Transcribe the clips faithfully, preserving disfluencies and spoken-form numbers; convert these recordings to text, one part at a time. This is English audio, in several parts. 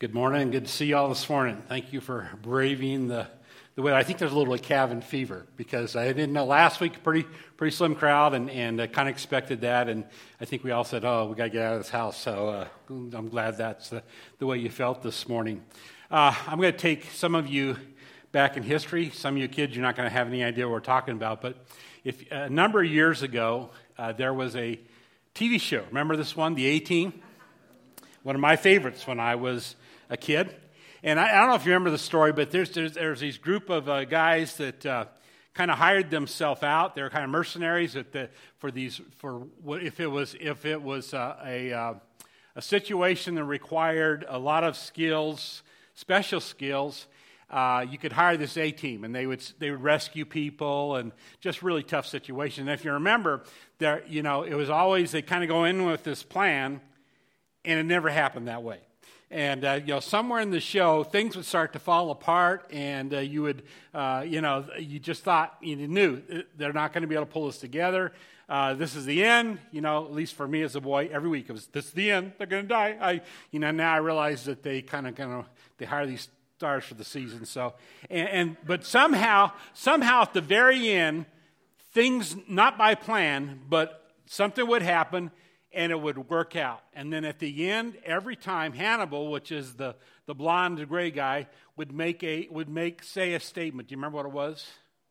Good morning. Good to see you all this morning. Thank you for braving the, the weather. I think there's a little cabin fever because I didn't know last week, pretty pretty slim crowd, and, and I kind of expected that. And I think we all said, oh, we got to get out of this house. So uh, I'm glad that's the, the way you felt this morning. Uh, I'm going to take some of you back in history. Some of you kids, you're not going to have any idea what we're talking about. But if a number of years ago, uh, there was a T V show. Remember this one, The A-Team? One of my favorites when I was a kid. And I, I don't know if you remember the story, but there's there's, there's these group of uh, guys that uh, kind of hired themselves out. They're kind of mercenaries at the, for these for what if it was if it was uh, a uh, a situation that required a lot of skills, special skills. Uh, you could hire this A-team, and they would they would rescue people, and just really tough situation. And if you remember, there you know it was always they kind of go in with this plan, and it never happened that way. And, uh, you know, somewhere in the show, things would start to fall apart, and uh, you would, uh, you know, you just thought, you knew they're not going to be able to pull this together. Uh, this is the end, you know, at least for me as a boy, every week it was, this is the end, they're going to die. I, you know, now I realize that they kind of, kind of, they hire these stars for the season. So, and, and, but somehow, somehow at the very end, things, not by plan, but something would happen, and it would work out. And then at the end, every time Hannibal, which is the, the blonde, the gray guy, would make a would make say a statement. Do you remember what it was?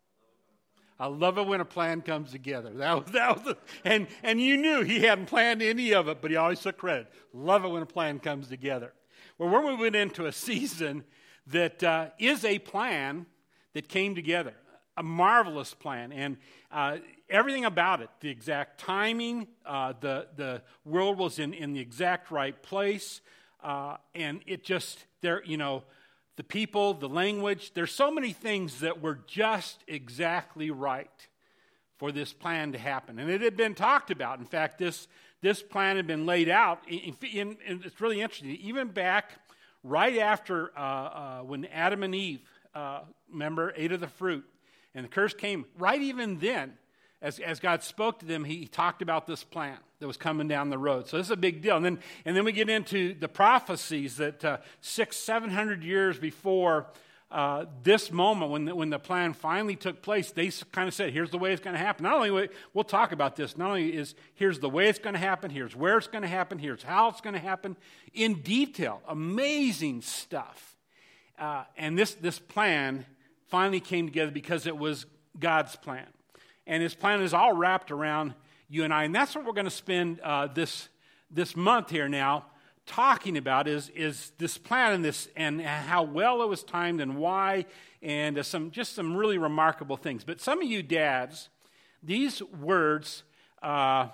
I love it when a plan comes together. That was that was, the, and and you knew he hadn't planned any of it, but he always took credit. Love it when a plan comes together. Well, we're moving into a season that uh, is a plan that came together, a marvelous plan, and uh, everything about it, the exact timing, uh, the the world was in, in the exact right place, uh, and it just, there, you know, the people, the language, there's so many things that were just exactly right for this plan to happen. And it had been talked about. In fact, this this plan had been laid out, in, in, in, it's really interesting, even back right after uh, uh, when Adam and Eve, uh, remember, ate of the fruit, and the curse came, right even then, As, as God spoke to them, he talked about this plan that was coming down the road. So this is a big deal. And then, and then we get into the prophecies that uh, six, seven hundred years before uh, this moment, when the, when the plan finally took place, they kind of said, here's the way it's going to happen. Not only, we'll talk about this, not only is here's the way it's going to happen, here's where it's going to happen, here's how it's going to happen, in detail. Amazing stuff. Uh, and this this plan finally came together because it was God's plan. And his plan is all wrapped around you and I. And that's what we're going to spend uh, this this month here now talking about is, is this plan and this and how well it was timed and why, and uh, some just some really remarkable things. But some of you dads, these words uh,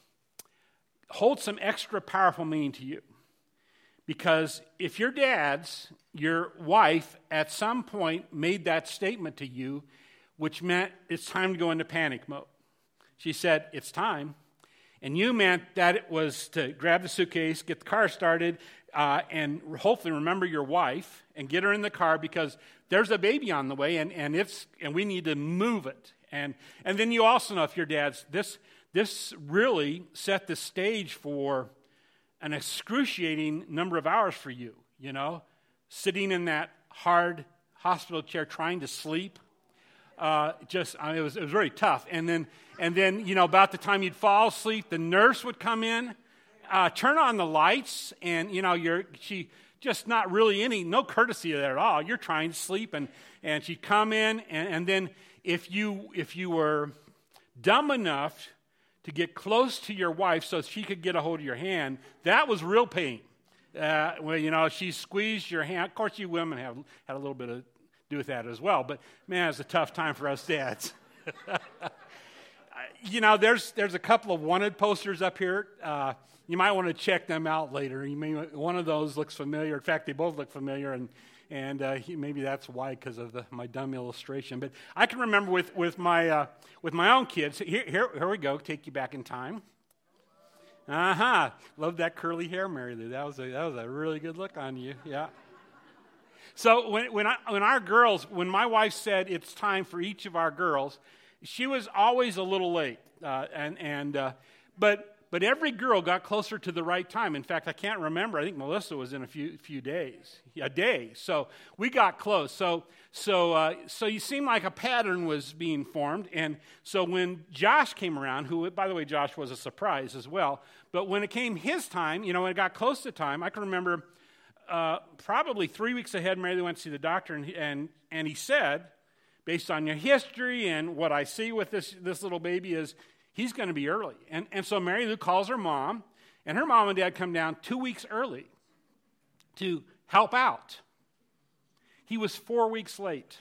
hold some extra powerful meaning to you. Because if your dads, your wife, at some point made that statement to you, which meant it's time to go into panic mode. She said, it's time. And you meant that it was to grab the suitcase, get the car started, uh, and hopefully remember your wife and get her in the car because there's a baby on the way, and, and it's and we need to move it. And and then you also know, if your dad's, this this really set the stage for an excruciating number of hours for you, you know, sitting in that hard hospital chair trying to sleep. Uh, just, I mean, it was it was very tough. And then, and then, you know, about the time you'd fall asleep, the nurse would come in, uh, turn on the lights, and you know, you're she just not really any no courtesy there at all. You're trying to sleep, and and she'd come in, and, and then if you if you were dumb enough to get close to your wife so she could get a hold of your hand, that was real pain. Uh, well, you know, she squeezed your hand. Of course, you women have had a little bit of do with that as well. But man, it's a tough time for us dads. You know, there's there's a couple of wanted posters up here. Uh, you might want to check them out later. You may, one of those looks familiar. In fact, they both look familiar, and and uh, he, maybe that's why, because of the, my dumb illustration. But I can remember with with my uh, with my own kids. Here, here here we go. Take you back in time. Uh huh. Love that curly hair, Mary Lou. That was a that was a really good look on you. Yeah. So when when, I, when our girls, when my wife said it's time for each of our girls, she was always a little late, uh, and and uh, but but every girl got closer to the right time. In fact, I can't remember. I think Melissa was in a few few days, a day. So we got close. So so uh, so you seemed like a pattern was being formed. And so when Josh came around, who, by the way, Josh was a surprise as well. But when it came his time, you know, when it got close to time, I can remember uh, probably three weeks ahead, Mary Lou went to see the doctor, and and and he said, based on your history and what I see with this this little baby is, he's going to be early. And, and so Mary Lou calls her mom, and her mom and dad come down two weeks early to help out. He was four weeks late.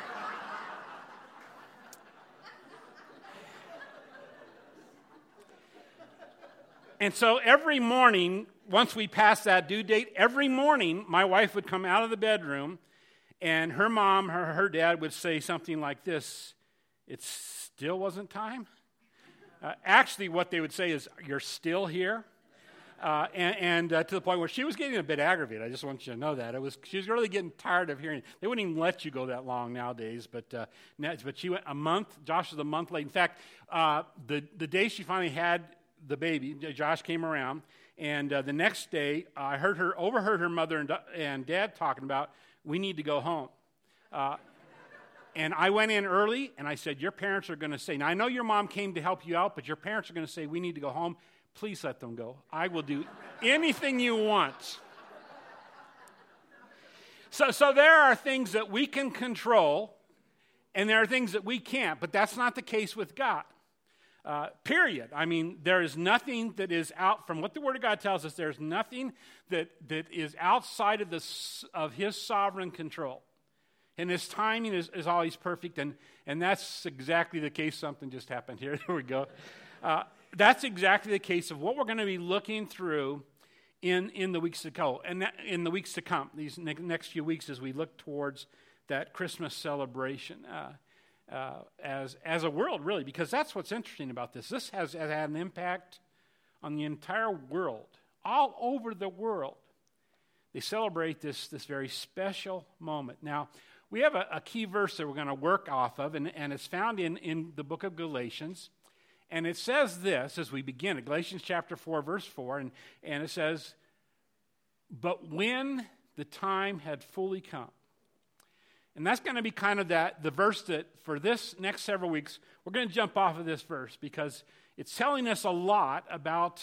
And so every morning, once we passed that due date, every morning my wife would come out of the bedroom, and her mom, her, her dad would say something like this: "It still wasn't time?" Uh, actually, what they would say is, "You're still here?" Uh, and and uh, to the point where she was getting a bit aggravated. I just want you to know that. It was She was really getting tired of hearing it. They wouldn't even let you go that long nowadays. But uh, but she went a month. Josh was a month late. In fact, uh, the, the day she finally had the baby, Josh came around. And uh, the next day, uh, I heard her, overheard her mother and, and dad talking about, we need to go home. Uh, and I went in early, and I said, your parents are going to say, now I know your mom came to help you out, but your parents are going to say, we need to go home. Please let them go. I will do anything you want. So, so there are things that we can control, and there are things that we can't, but that's not the case with God. Uh, period. I mean, there is nothing that is out, from what the Word of God tells us, there's nothing that, that is outside of, the, of His sovereign control. And His timing is, is always perfect, and, and that's exactly the case. Something just happened here. There we go. Uh, that's exactly the case of what we're going to be looking through in, in the weeks to go, and that, in the weeks to come, these ne- next few weeks as we look towards that Christmas celebration. Uh, Uh, as as a world, really, because that's what's interesting about this. This has, has had an impact on the entire world, all over the world. They celebrate this, this very special moment. Now, we have a, a key verse that we're going to work off of, and, and it's found in, in the book of Galatians. And it says this as we begin, at Galatians chapter four, verse four, and, and it says, but when the time had fully come. And that's going to be kind of that the verse that for this next several weeks, we're going to jump off of this verse because it's telling us a lot about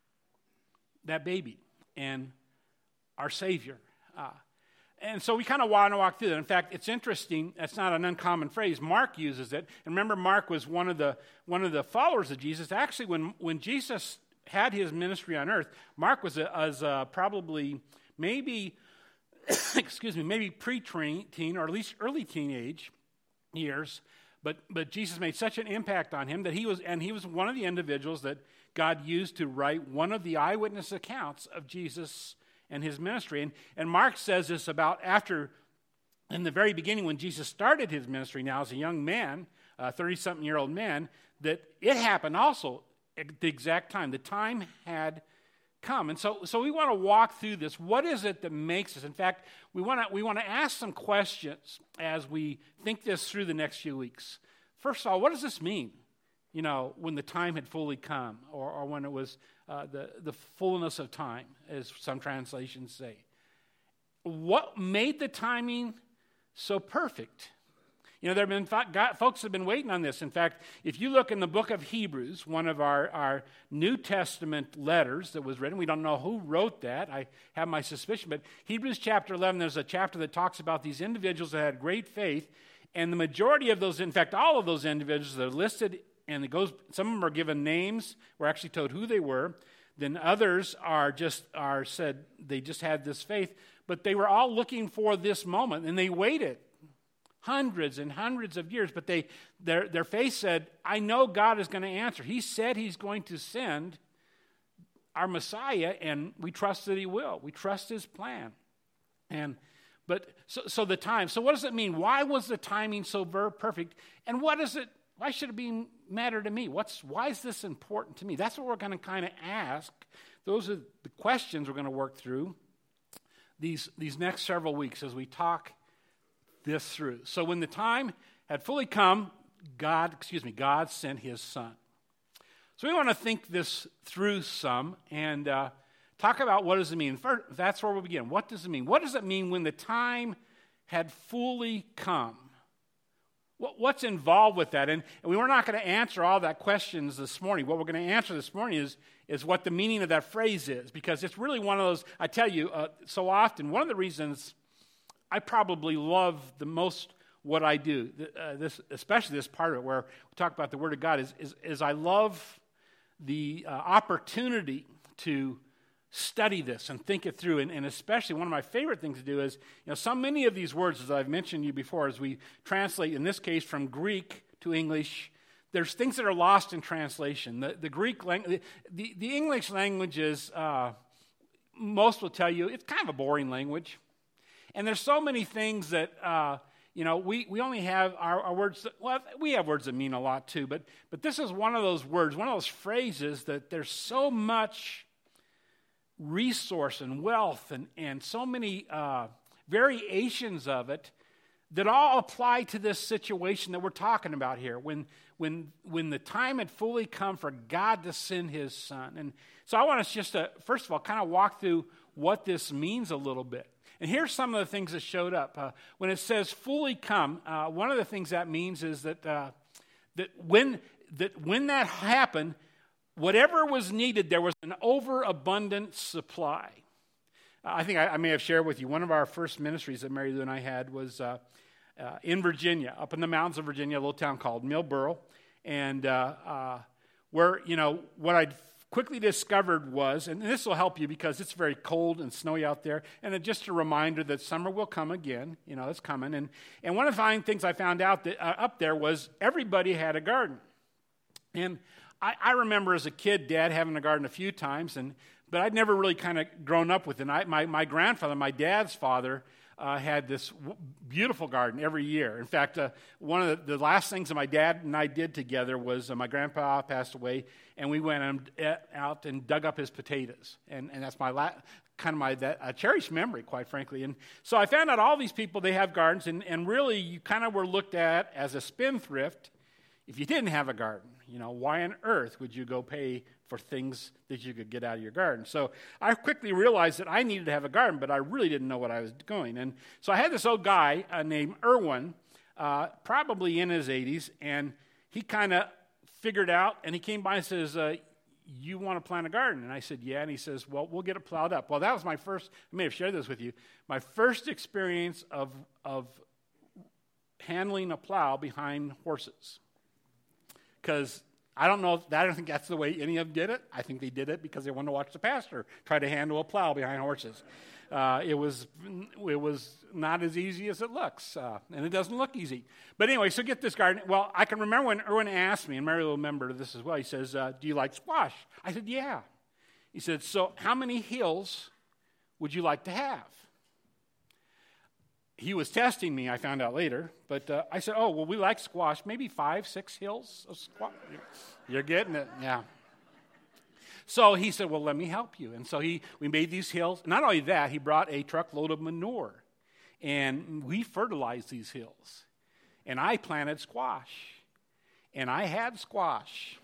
that baby and our Savior. Uh, and so we kind of want to walk through that. In fact, it's interesting. That's not an uncommon phrase. Mark uses it. And remember, Mark was one of the one of the followers of Jesus. Actually, when, when Jesus had his ministry on earth, Mark was, a, was a probably maybe... excuse me, maybe pre-teen or at least early teenage years, but but Jesus made such an impact on him that he was, and he was one of the individuals that God used to write one of the eyewitness accounts of Jesus and his ministry. And, and Mark says this about after, in the very beginning when Jesus started his ministry now as a young man, a thirty-something-year-old man, that it happened also at the exact time. The time had come. And so, so we want to walk through this. What is it that makes us? In fact, we want to we want to ask some questions as we think this through the next few weeks. First of all, what does this mean? You know, when the time had fully come, or, or when it was uh, the the fullness of time, as some translations say. What made the timing so perfect? You know, there have been God, folks have been waiting on this. In fact, if you look in the book of Hebrews, one of our, our New Testament letters that was written, we don't know who wrote that. I have my suspicion. But Hebrews chapter eleven, there's a chapter that talks about these individuals that had great faith. And the majority of those, in fact, all of those individuals that are listed, and it goes, some of them are given names, we're actually told who they were. Then others are just, are said they just had this faith. But they were all looking for this moment, and they waited. Hundreds and hundreds of years, but they their their faith said, I know God is going to answer. He said He's going to send our Messiah, and we trust that He will. We trust His plan. And but so so the time. So what does it mean? Why was the timing so very perfect? And what is it? Why should it be matter to me? What's why is this important to me? That's what we're going to kind of ask. Those are the questions we're going to work through these these next several weeks as we talk this through. So when the time had fully come, God, excuse me, God sent His Son. So we want to think this through some and uh, talk about what does it mean. First, that's where we'll begin. What does it mean? What does it mean when the time had fully come? What, what's involved with that? And, and we were not going to answer all that questions this morning. What we're going to answer this morning is, is what the meaning of that phrase is, because it's really one of those, I tell you, uh, so often, one of the reasons I probably love the most what I do, uh, this, especially this part of it where we talk about the Word of God, is, is, is I love the uh, opportunity to study this and think it through. And, and especially one of my favorite things to do is, you know, so many of these words, as I've mentioned to you before, as we translate, in this case, from Greek to English, there's things that are lost in translation. The, the Greek language, the, the English language is, uh, most will tell you, it's kind of a boring language. And there's so many things that, uh, you know, we, we only have our, our words, that, well, we have words that mean a lot too, but, but this is one of those words, one of those phrases that there's so much resource and wealth and, and so many uh, variations of it that all apply to this situation that we're talking about here, when, when, when the time had fully come for God to send his Son. And so I want us just to, first of all, kind of walk through what this means a little bit. And here's some of the things that showed up. Uh, when it says fully come, uh, one of the things that means is that uh, that when that when that happened, whatever was needed, there was an overabundant supply. Uh, I think I, I may have shared with you, one of our first ministries that Mary Lou and I had was uh, uh, in Virginia, up in the mountains of Virginia, a little town called Millboro. And uh, uh, where, you know, what I'd quickly discovered was, and this will help you because it's very cold and snowy out there, and it, just a reminder that summer will come again. You know, it's coming. And, and one of the fine things I found out that uh, up there was everybody had a garden. And I, I remember as a kid, Dad having a garden a few times, and but I'd never really kind of grown up with it. And I, my, my grandfather, my dad's father, Uh, had this w- beautiful garden every year. In fact, uh, one of the, the last things that my dad and I did together was uh, my grandpa passed away, and we went and, uh, out and dug up his potatoes. And, and that's my la- kind of my that, uh, cherished memory, quite frankly. And so I found out all these people, they have gardens, and, and really you kind of were looked at as a spendthrift if you didn't have a garden. You know, why on earth would you go pay for things that you could get out of your garden? So I quickly realized that I needed to have a garden, but I really didn't know what I was doing. And so I had this old guy uh, named Irwin, uh, probably in his eighties, and he kind of figured out, and he came by and says, uh, you want to plant a garden? And I said, yeah. And he says, well, we'll get it plowed up. Well, that was my first, I may have shared this with you, my first experience of, of handling a plow behind horses. Because I don't know if that, I don't think that's the way any of them did it. I think they did it because they wanted to watch the pastor try to handle a plow behind horses. Uh, it was it was not as easy as it looks, uh, and it doesn't look easy. But anyway, so get this garden. Well, I can remember when Erwin asked me, and Mary will remember this as well. He says, uh, do you like squash? I said, yeah. He said, so how many hills would you like to have? He was testing me, I found out later, but uh, I said, oh, well, we like squash, maybe five, six hills of squash. You're getting it, yeah. So he said, well, let me help you. And so he, we made these hills. Not only that, he brought a truckload of manure, and we fertilized these hills. And I planted squash, and I had squash.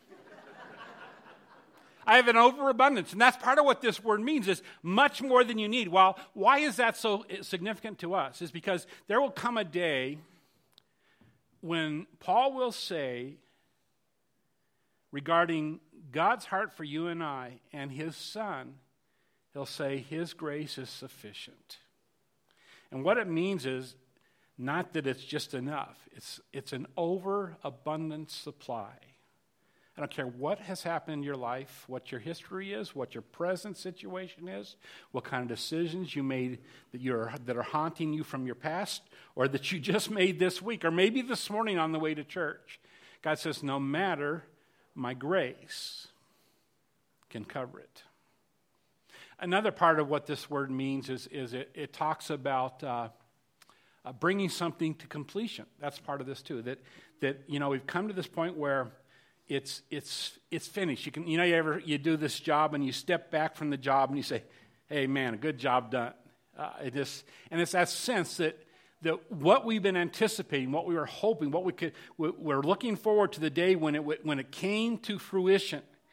I have an overabundance, and that's part of what this word means, is much more than you need. Well, why is that so significant to us? Is because there will come a day when Paul will say, regarding God's heart for you and I and his Son, he'll say his grace is sufficient. And what it means is not that it's just enough. It's, it's an overabundant supply. I don't care what has happened in your life, what your history is, what your present situation is, what kind of decisions you made that you're that are haunting you from your past, or that you just made this week, or maybe this morning on the way to church. God says, no matter, my grace can cover it. Another part of what this word means is, is it, it talks about uh, uh, bringing something to completion. That's part of this too, that, that you know, we've come to this point where It's it's it's finished. You can you know you ever you do this job and you step back from the job and you say, "Hey man, a good job done." Uh, it just and it's that sense that that what we've been anticipating, what we were hoping, what we could we're looking forward to the day when it when it came to fruition.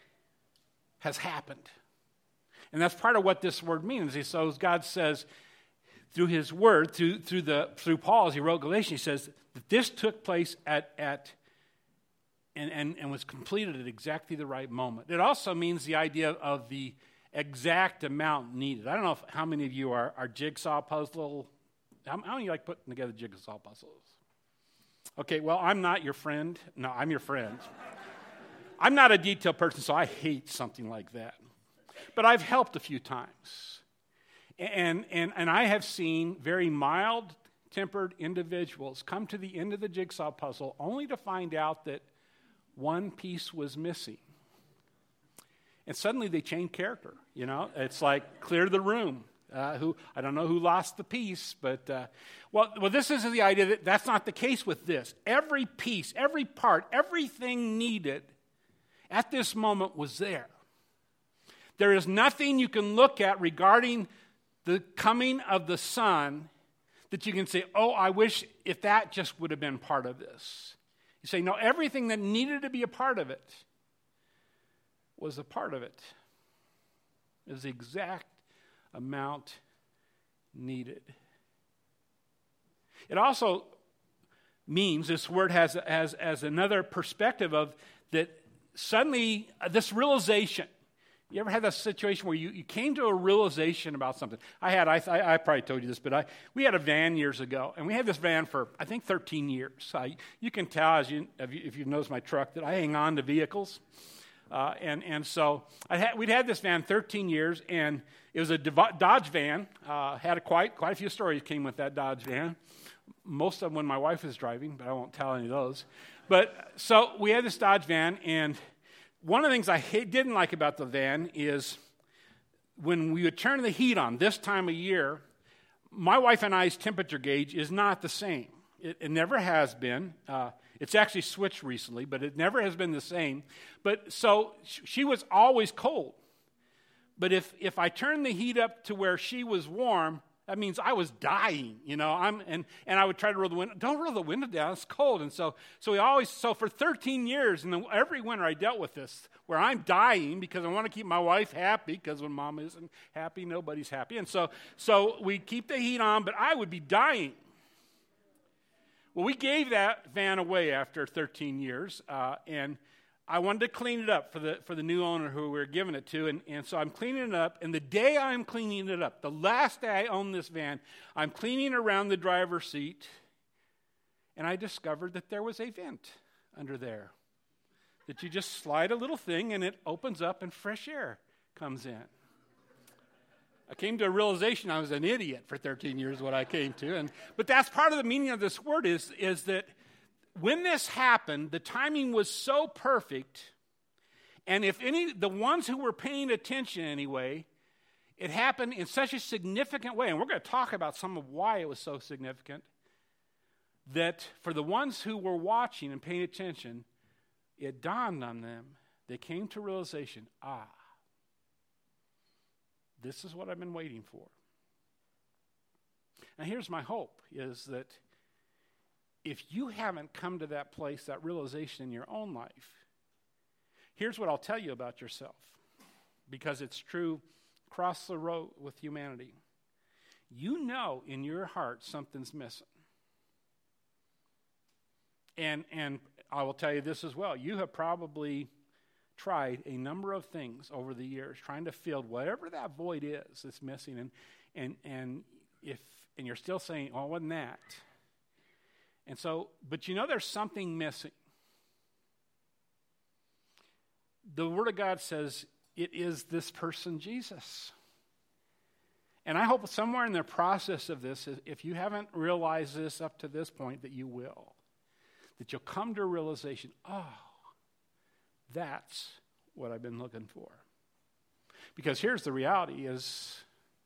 has happened. And that's part of what this word means. So God says, through his word, through through the through Paul, as he wrote Galatians, he says that this took place at at and, and, and was completed at exactly the right moment. It also means the idea of the exact amount needed. I don't know if, how many of you are, are jigsaw puzzle. How, how many of you like putting together jigsaw puzzles? Okay, well, I'm not your friend. No, I'm your friend. I'm not a detail person, so I hate something like that. But I've helped a few times. And, and, and I have seen very mild-tempered individuals come to the end of the jigsaw puzzle only to find out that one piece was missing. And suddenly they change character, you know. It's like clear the room. Uh, who I don't know who lost the piece, but, uh, well, well, this is the idea that that's not the case with this. Every piece, every part, everything needed at this moment was there. There is nothing you can look at regarding the coming of the Son that you can say, oh, I wish if that just would have been part of this. You say, no, everything that needed to be a part of it was a part of it. It was the exact amount needed. It also means, this word has, has, has another perspective of that suddenly uh, this realization. You ever had that situation where you, you came to a realization about something? I had, I, I, I probably told you this, but I we had a van years ago, and we had this van for, I think, thirteen years. I, you can tell, as you, if, you, if you've noticed my truck, that I hang on to vehicles. Uh, and, and so I had, we'd had this van thirteen years, and it was a Dodge van. Uh, had a quite, quite a few stories came with that Dodge van. Most of them when my wife was driving, but I won't tell any of those. But so we had this Dodge van, and one of the things I hate, didn't like about the van is when we would turn the heat on this time of year, my wife and I's temperature gauge is not the same. It, it never has been. Uh, it's actually switched recently, but it never has been the same. But so she was always cold. But if, if I turned the heat up to where she was warm, that means I was dying, you know. I'm and, and I would try to roll the window. Don't roll the window down; it's cold. And so, so we always. So for thirteen years, and then every winter I dealt with this, where I'm dying because I want to keep my wife happy. Because when Mom isn't happy, nobody's happy. And so, so we keep the heat on, but I would be dying. Well, we gave that van away after thirteen years, uh, and I wanted to clean it up for the for the new owner who we were giving it to, and, and so I'm cleaning it up, and the day I'm cleaning it up, the last day I own this van, I'm cleaning around the driver's seat, and I discovered that there was a vent under there, that you just slide a little thing, and it opens up, and fresh air comes in. I came to a realization I was an idiot for thirteen years, what I came to, and but that's part of the meaning of this word is, is that when this happened, the timing was so perfect, and if any, the ones who were paying attention anyway, it happened in such a significant way, and we're going to talk about some of why it was so significant, that for the ones who were watching and paying attention, it dawned on them, they came to realization, ah, this is what I've been waiting for. Now here's my hope, is that if you haven't come to that place, that realization in your own life, here's what I'll tell you about yourself, because it's true across the road with humanity. You know in your heart something's missing. And, and I will tell you this as well. You have probably tried a number of things over the years, trying to fill whatever that void is that's missing. And, and, and, if, and you're still saying, oh, it wasn't that. And so, but you know there's something missing. The Word of God says it is this person, Jesus. And I hope somewhere in the process of this, if you haven't realized this up to this point, that you will. That you'll come to a realization, oh, that's what I've been looking for. Because here's the reality is,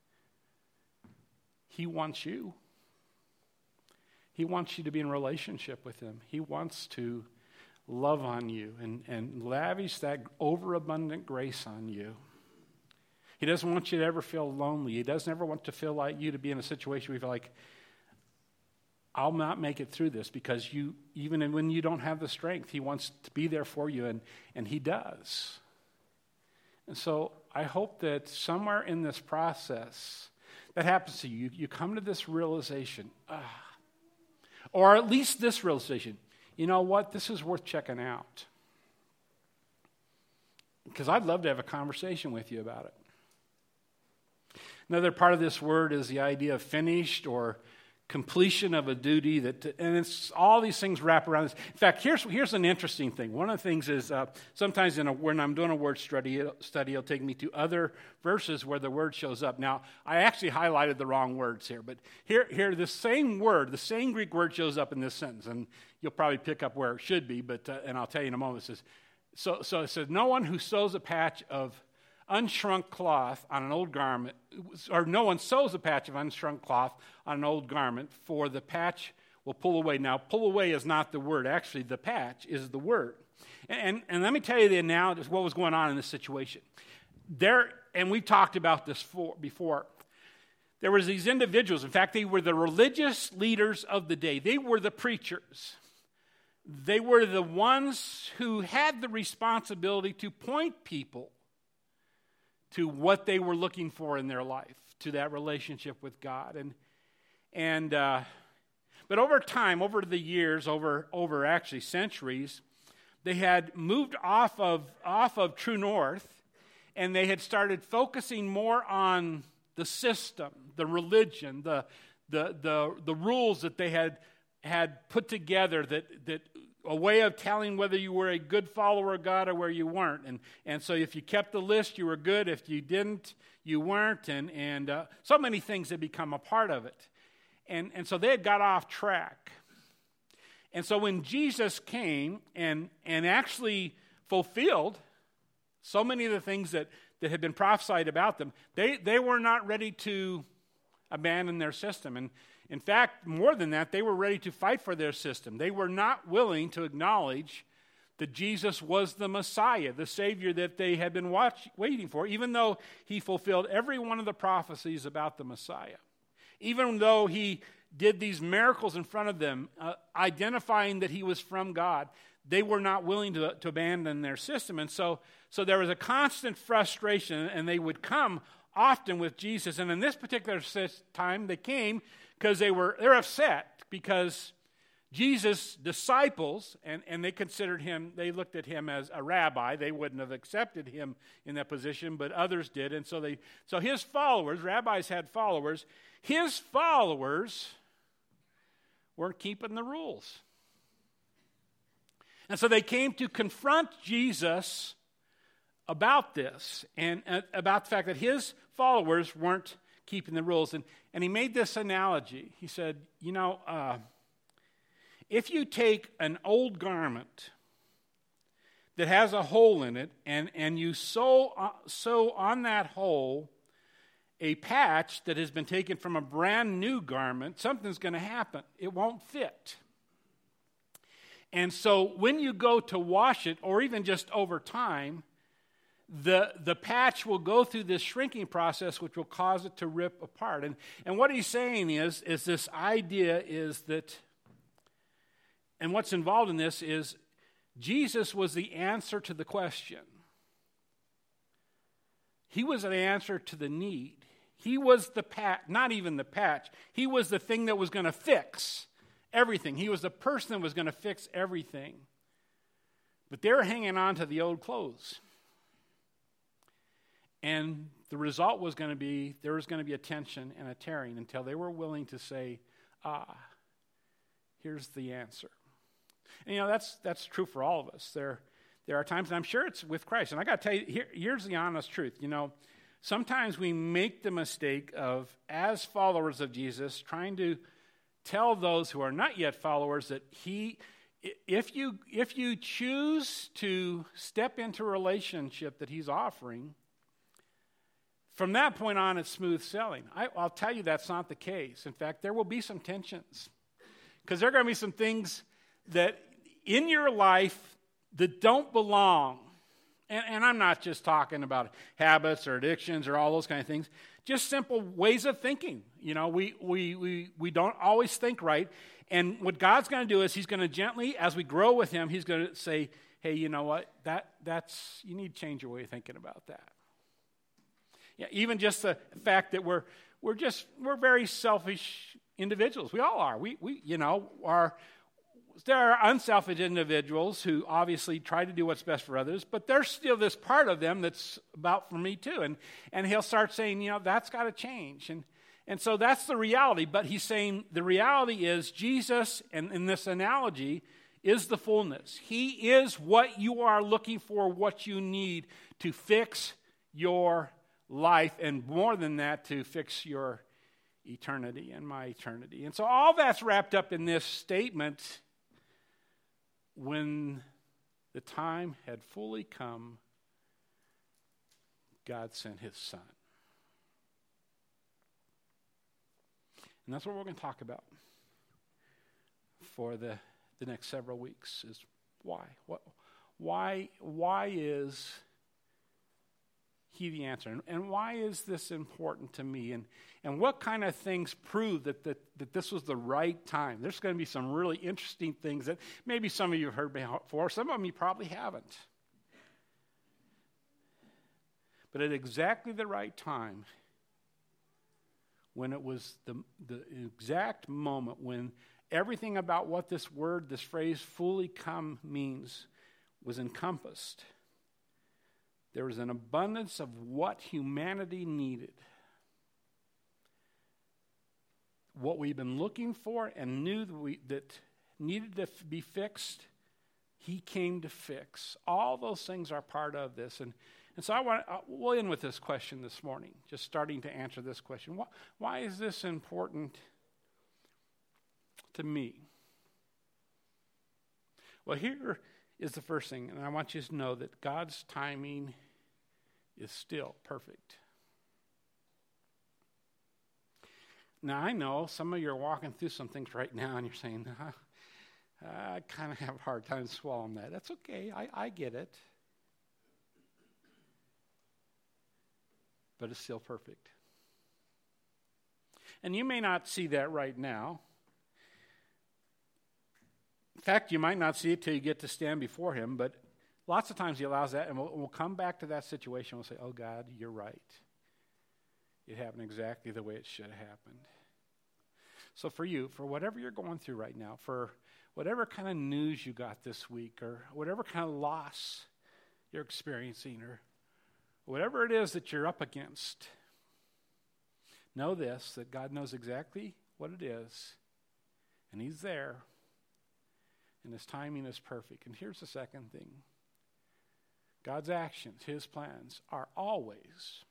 He wants you. He wants you to be in relationship with Him. He wants to love on you and, and lavish that overabundant grace on you. He doesn't want you to ever feel lonely. He doesn't ever want to feel like you to be in a situation where you feel like, I'll not make it through this, because you, even when you don't have the strength, He wants to be there for you, and, and He does. And so I hope that somewhere in this process, that happens to you. You come to this realization, ah, or at least this realization, you know what, this is worth checking out. Because I'd love to have a conversation with you about it. Another part of this word is the idea of finished or completion of a duty, that, and it's all these things wrap around this. In fact, here's here's an interesting thing. One of the things is uh, sometimes in a, when I'm doing a word study, study, it'll take me to other verses where the word shows up. Now, I actually highlighted the wrong words here, but here, here the same word, the same Greek word shows up in this sentence, and you'll probably pick up where it should be, but uh, and I'll tell you in a moment. It says, so, so it says, no one who sews a patch of unshrunk cloth on an old garment, or no one sews a patch of unshrunk cloth on an old garment, for the patch will pull away. Now, pull away is not the word. Actually, the patch is the word. And, and, and let me tell you the analogy, what was going on in this situation. There, and we talked about this for, before. There was these individuals. In fact, they were the religious leaders of the day. They were the preachers. They were the ones who had the responsibility to point people to what they were looking for in their life, to that relationship with God. And and uh, but over time, over the years, over over actually centuries, they had moved off of off of true north, and they had started focusing more on the system, the religion, the the the, the rules that they had had put together, that that a way of telling whether you were a good follower of God or where you weren't. And and so if you kept the list, you were good. If you didn't, you weren't. And, and uh, so many things had become a part of it. And, and so they had got off track. And so when Jesus came and, and actually fulfilled so many of the things that, that had been prophesied about them, they, they were not ready to abandon their system. And in fact, more than that, they were ready to fight for their system. They were not willing to acknowledge that Jesus was the Messiah, the Savior that they had been watch, waiting for, even though he fulfilled every one of the prophecies about the Messiah. Even though he did these miracles in front of them, uh, identifying that he was from God, they were not willing to, to abandon their system. And so, so there was a constant frustration, and they would come often with Jesus. And in this particular time, they came because they were they're upset because Jesus' disciples, and, and they considered him, they looked at him as a rabbi. They wouldn't have accepted him in that position, but others did. And so they so his followers, rabbis had followers, his followers weren't keeping the rules. And so they came to confront Jesus about this, and uh, about the fact that his followers weren't keeping the rules. And, and he made this analogy. He said, you know, uh, if you take an old garment that has a hole in it, and, and you sew, uh, sew on that hole a patch that has been taken from a brand new garment, something's going to happen. It won't fit. And so when you go to wash it, or even just over time, the the patch will go through this shrinking process, which will cause it to rip apart. And and what he's saying is, is this idea is that, and what's involved in this is, Jesus was the answer to the question. He was an answer to the need. He was the patch, not even the patch. He was the thing that was going to fix everything. He was the person that was going to fix everything. But they were hanging on to the old clothes. And the result was going to be, there was going to be a tension and a tearing until they were willing to say, ah, here's the answer. And, you know, that's that's true for all of us. There, there are times, and I'm sure it's with Christ. And I got to tell you, here, here's the honest truth. You know, sometimes we make the mistake of, as followers of Jesus, trying to tell those who are not yet followers that he, if you if you choose to step into a relationship that he's offering, from that point on, it's smooth sailing. I, I'll tell you that's not the case. In fact, there will be some tensions. Because there are going to be some things that in your life that don't belong. And, and I'm not just talking about habits or addictions or all those kind of things. Just simple ways of thinking. You know, we we we we don't always think right. And what God's going to do is he's going to gently, as we grow with him, he's going to say, hey, you know what? That that's you need to change your way of thinking about that. Yeah, even just the fact that we're we're just we're very selfish individuals. We all are. We we you know are. There are unselfish individuals who obviously try to do what's best for others, but there's still this part of them that's about for me too. And and he'll start saying, you know, that's got to change. And and so that's the reality. But he's saying the reality is Jesus, and in this analogy, is the fullness. He is what you are looking for, what you need to fix your life, and more than that, to fix your eternity and my eternity. And so all that's wrapped up in this statement. When the time had fully come, God sent his Son. And that's what we're going to talk about for the, the next several weeks, is why. What, why, why is he the answer? And, and why is this important to me? And, and what kind of things prove that, that, that this was the right time? There's going to be some really interesting things that maybe some of you have heard before. Some of them you probably haven't. But at exactly the right time, when it was the, the exact moment when everything about what this word, this phrase, fully come means was encompassed, there was an abundance of what humanity needed. What we've been looking for and knew that, we, that needed to be fixed, he came to fix. All those things are part of this. And, and so I want uh, we'll end with this question this morning, just starting to answer this question. Why, why is this important to me? Well, here is the first thing, and I want you to know that God's timing is still perfect. Now, I know some of you are walking through some things right now, and you're saying, uh, I kind of have a hard time swallowing that. That's okay. I, I get it. But it's still perfect. And you may not see that right now. In fact, you might not see it till you get to stand before him, but lots of times he allows that, and we'll, we'll come back to that situation. We'll say, oh, God, you're right. It happened exactly the way it should have happened. So for you, for whatever you're going through right now, for whatever kind of news you got this week, or whatever kind of loss you're experiencing, or whatever it is that you're up against, know this, that God knows exactly what it is, and he's there, and his timing is perfect. And here's the second thing. God's actions, his plans, are always,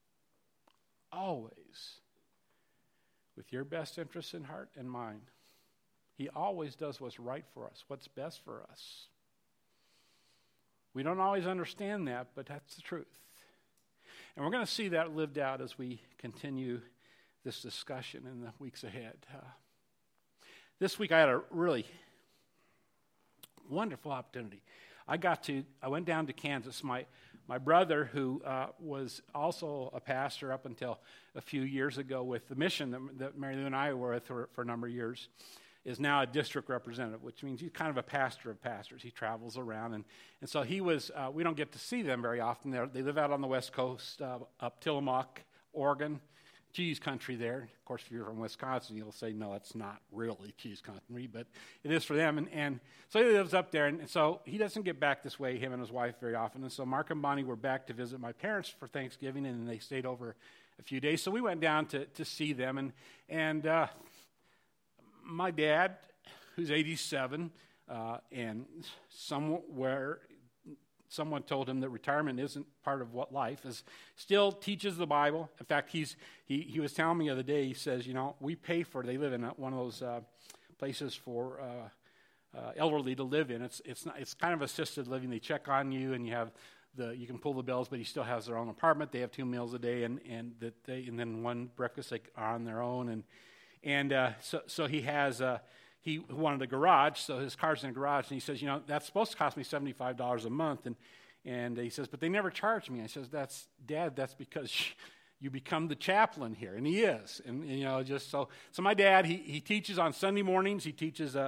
always with your best interests in heart and mind. He always does what's right for us, what's best for us. We don't always understand that, but that's the truth. And we're going to see that lived out as we continue this discussion in the weeks ahead. Uh, this week I had a really wonderful opportunity. I got to, I went down to Kansas. My my brother, who uh, was also a pastor up until a few years ago with the mission that, that Mary Lou and I were with for, for a number of years, is now a district representative, which means he's kind of a pastor of pastors. He travels around. And, and so he was, uh, we don't get to see them very often. They're, they live out on the West Coast, uh, up Tillamook, Oregon. Cheese country there. Of course, if you're from Wisconsin, you'll say, no, it's not really cheese country, but it is for them. And, and so he lives up there, and, and so he doesn't get back this way, him and his wife, very often. And so Mark and Bonnie were back to visit my parents for Thanksgiving, and they stayed over a few days. So we went down to, to see them, and, and uh, my dad, who's eighty-seven, uh, and somewhere... someone told him that retirement isn't part of what life is, still teaches the Bible. In fact, he's he, he was telling me the other day, he says, you know, we pay for, they live in one of those uh, places for uh, uh, elderly to live in. It's it's not it's kind of assisted living. They check on you, and you have the you can pull the bells, but he still has their own apartment. They have two meals a day, and and that they and then one breakfast they are on their own, and and uh, so so he has. Uh, He wanted a garage, so his car's in a garage, and he says, you know, that's supposed to cost me seventy-five dollars a month, and and he says, but they never charge me. I says, that's, Dad, that's because you become the chaplain here, and he is, and, and you know, just so, so my dad, he, he teaches on Sunday mornings, he teaches a,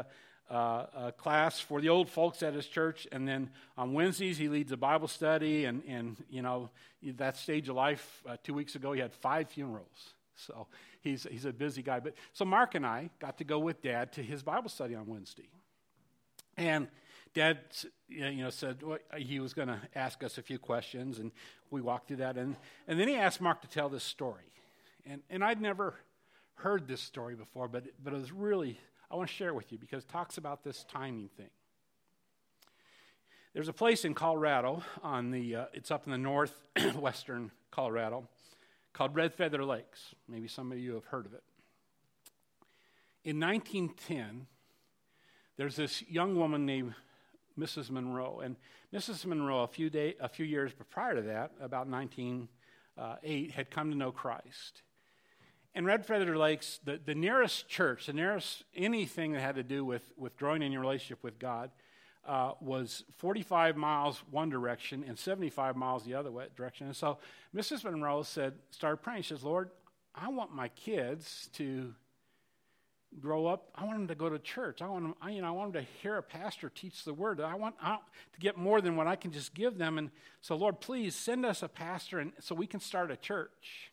uh, a class for the old folks at his church, and then on Wednesdays he leads a Bible study, and, and you know, that stage of life, uh, two weeks ago he had five funerals. So he's he's a busy guy. But so Mark and I got to go with Dad to his Bible study on Wednesday. And Dad, you know, said well, he was going to ask us a few questions, and we walked through that. And, and then he asked Mark to tell this story. And and I'd never heard this story before, but but it was really, I want to share it with you because it talks about this timing thing. There's a place in Colorado on the, uh, it's up in the northwestern Colorado, called Red Feather Lakes. Maybe some of you have heard of it. In nineteen ten, there's this young woman named Missus Monroe, and Missus Monroe, a few day, a few years prior to that, about nineteen oh eight, had come to know Christ. And Red Feather Lakes, the, the nearest church, the nearest anything that had to do with, with growing in your relationship with God, uh, was forty-five miles one direction and seventy-five miles the other way, direction. And so Missus Monroe said, started praying. She says, Lord, I want my kids to grow up. I want them to go to church. I want them, I, you know, I want them to hear a pastor teach the word. I want I, to get more than what I can just give them. And so, Lord, please send us a pastor, and so we can start a church.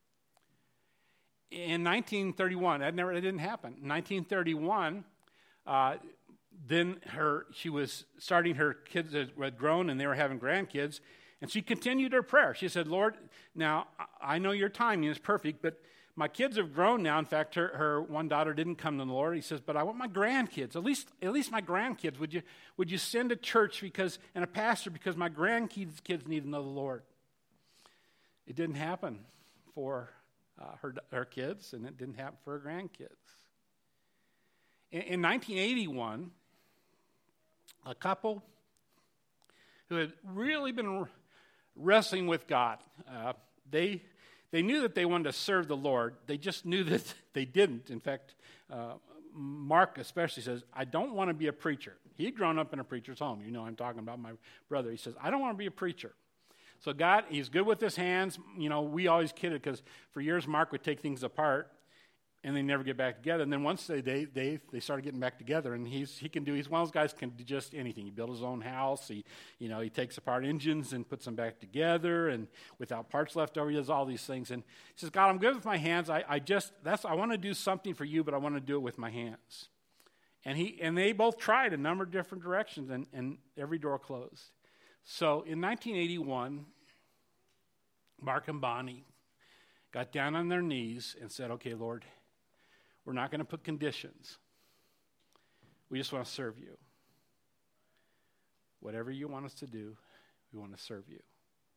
In nineteen thirty-one, that never, that didn't happen. In nineteen thirty-one, uh, then her she was starting, her kids had grown and they were having grandkids, and she continued her prayer. She said, Lord, now I know your timing is perfect, but my kids have grown now. In fact, her, her one daughter didn't come to the Lord. He says, but I want my grandkids, at least at least my grandkids. Would you would you send a church because and a pastor because my grandkids kids need to know the Lord? It didn't happen for Uh, her, her kids, and it didn't happen for her grandkids. In, in nineteen eighty-one, a couple who had really been wrestling with God, uh, they they knew that they wanted to serve the Lord. They just knew that they didn't. In fact, uh, Mark especially says, I don't want to be a preacher. He had grown up in a preacher's home. You know, I'm talking about my brother. He says, I don't want to be a preacher. So God, he's good with his hands. You know, we always kidded because for years Mark would take things apart and they never get back together. And then once they they they, they started getting back together, and he's he can do. He's one of those guys who can do just anything. He built his own house. He you know he takes apart engines and puts them back together, and without parts left over, he does all these things. And he says, God, I'm good with my hands. I, I just that's I want to do something for you, but I want to do it with my hands. And he and they both tried a number of different directions, and, and every door closed. So in nineteen eighty-one, Mark and Bonnie got down on their knees and said, okay, Lord, we're not going to put conditions. We just want to serve you. Whatever you want us to do, we want to serve you.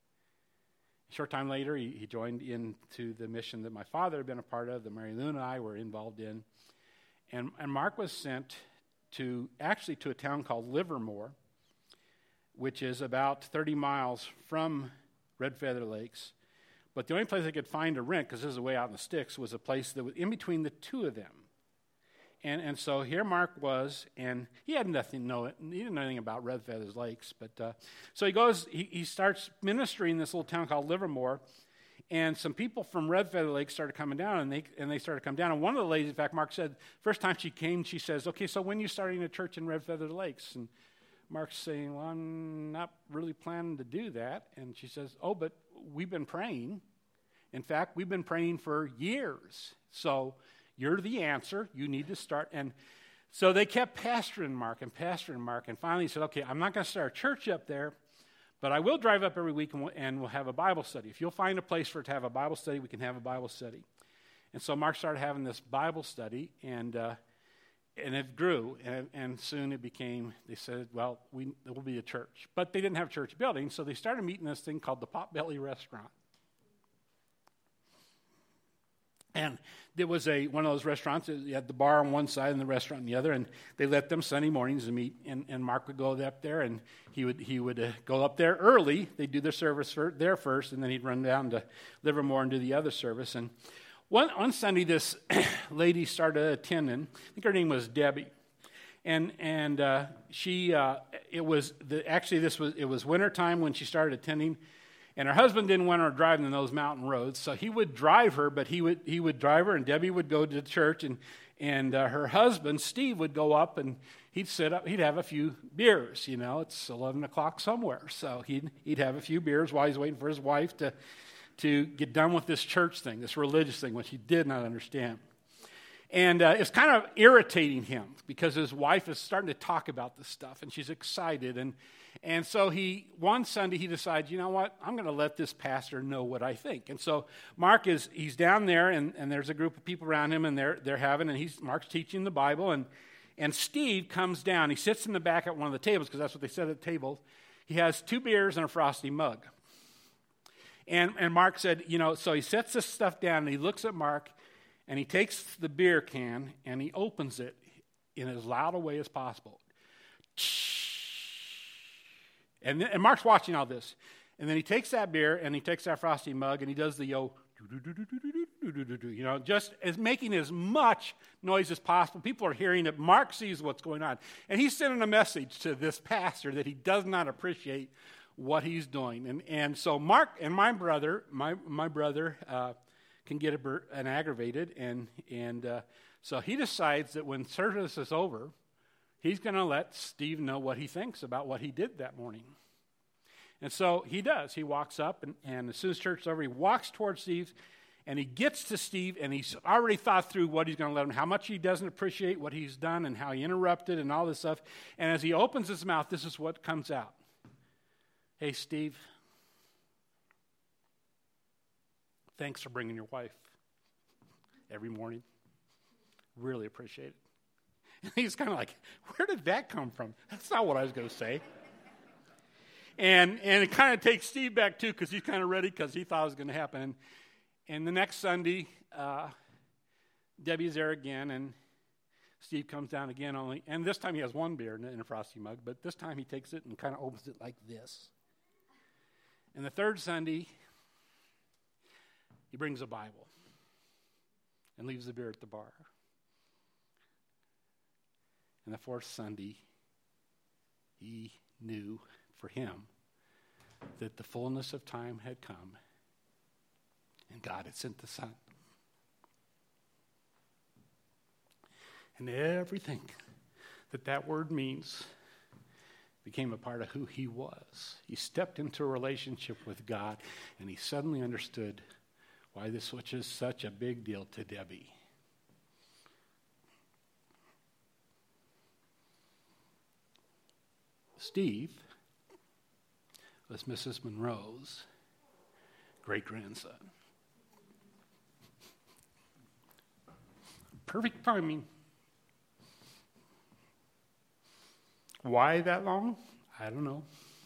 A short time later, he, he joined into the mission that my father had been a part of, that Mary Lou and I were involved in. And, and Mark was sent to, actually to a town called Livermore, which is about thirty miles from Red Feather Lakes. But the only place they could find to rent, because this is way out in the sticks, was a place that was in between the two of them. And and so here Mark was, and he had nothing know he didn't know anything about Red Feather Lakes. But uh, so he goes, he, he starts ministering in this little town called Livermore, and some people from Red Feather Lakes started coming down, and they and they started coming down. And one of the ladies, in fact, Mark said, first time she came, she says, okay, so when are you starting a church in Red Feather Lakes? And Mark's saying, well, I'm not really planning to do that. And she says, oh, but we've been praying. In fact, we've been praying for years. So you're the answer. You need to start. And so they kept pastoring Mark and pastoring Mark. And finally he said, okay, I'm not going to start a church up there, but I will drive up every week and we'll, and we'll have a Bible study. If you'll find a place for it to have a Bible study, we can have a Bible study. And so Mark started having this Bible study, and uh, and it grew, and, and soon it became, they said, well, we, it will be a church. But they didn't have a church building, so they started meeting this thing called the Potbelly Restaurant. And there was a one of those restaurants, you had the bar on one side and the restaurant on the other, and they let them Sunday mornings to meet, and, and Mark would go up there, and he would he would uh, go up there early. They'd do their service for, there first, and then he'd run down to Livermore and do the other service. And one, on Sunday, this lady started attending. I think her name was Debbie. And and uh, she, uh, it was, the, actually this was, it was wintertime when she started attending. And her husband didn't want her driving in those mountain roads, so he would drive her, but he would he would drive her, and Debbie would go to church, and And uh, her husband, Steve, would go up and he'd sit up, he'd have a few beers, you know, it's eleven o'clock somewhere. So he'd, he'd have a few beers while he's waiting for his wife to, to get done with this church thing, this religious thing, which he did not understand. And uh, it's kind of irritating him because his wife is starting to talk about this stuff and she's excited. And, and so he, one Sunday he decides, you know what, I'm going to let this pastor know what I think. And so Mark is, he's down there and, and there's a group of people around him and they're, they're having, and he's, Mark's teaching the Bible. And, and Steve comes down, he sits in the back at one of the tables because that's what they said at the table. He has two beers and a Frosty mug. And, and Mark said, you know, so he sets this stuff down and he looks at Mark. And he takes the beer can and he opens it in as loud a way as possible. And, then, and Mark's watching all this. And then he takes that beer and he takes that Frosty mug and he does the yo, you know, just as making as much noise as possible. People are hearing it. Mark sees what's going on. And he's sending a message to this pastor that he does not appreciate what he's doing. And, and so Mark and my brother, my, my brother, uh, can get a, an aggravated, and and uh, so he decides that when service is over, he's going to let Steve know what he thinks about what he did that morning. And so he does. He walks up, and, and as soon as church is over, he walks towards Steve, and he gets to Steve, and he's already thought through what he's going to let him, how much he doesn't appreciate what he's done, and how he interrupted, and all this stuff. And as he opens his mouth, this is what comes out. Hey, Steve. Thanks for bringing your wife every morning. Really appreciate it. And he's kind of like, where did that come from? That's not what I was going to say. And and it kind of takes Steve back, too, because he's kind of ready because he thought it was going to happen. And, and the next Sunday, uh, Debbie's there again, and Steve comes down again. Only, and this time he has one beer in a, in a Frosty mug, but this time he takes it and kind of opens it like this. And the third Sunday, he brings a Bible and leaves the beer at the bar. And the fourth Sunday, he knew for him that the fullness of time had come and God had sent the Son. And everything that that word means became a part of who he was. He stepped into a relationship with God and he suddenly understood why this was just such a big deal to Debbie. Steve was Missus Monroe's great-grandson. Perfect timing. Why that long? I don't know.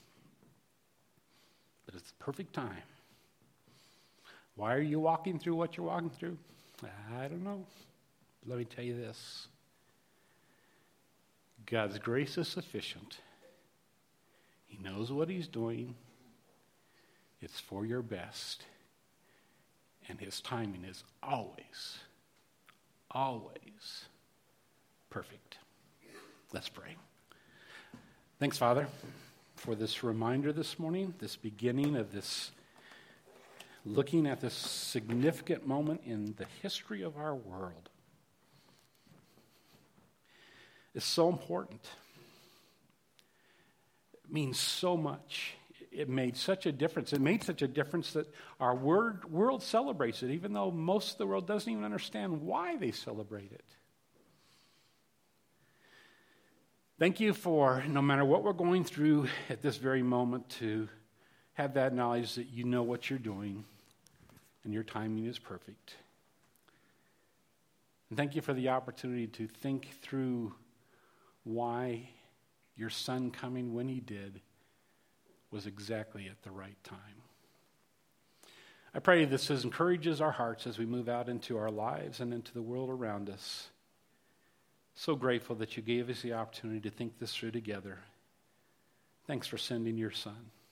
But it's the perfect time. Why are you walking through what you're walking through? I don't know. Let me tell you this. God's grace is sufficient. He knows what he's doing. It's for your best. And his timing is always, always perfect. Let's pray. Thanks, Father, for this reminder this morning, this beginning of this looking at this significant moment in the history of our world. It's so important. It means so much. It made such a difference. It made such a difference that our word, world celebrates it, even though most of the world doesn't even understand why they celebrate it. Thank you for, no matter what we're going through at this very moment, to have that knowledge that you know what you're doing and your timing is perfect. And thank you for the opportunity to think through why your Son coming when he did was exactly at the right time. I pray this encourages our hearts as we move out into our lives and into the world around us. So grateful that you gave us the opportunity to think this through together. Thanks for sending your Son.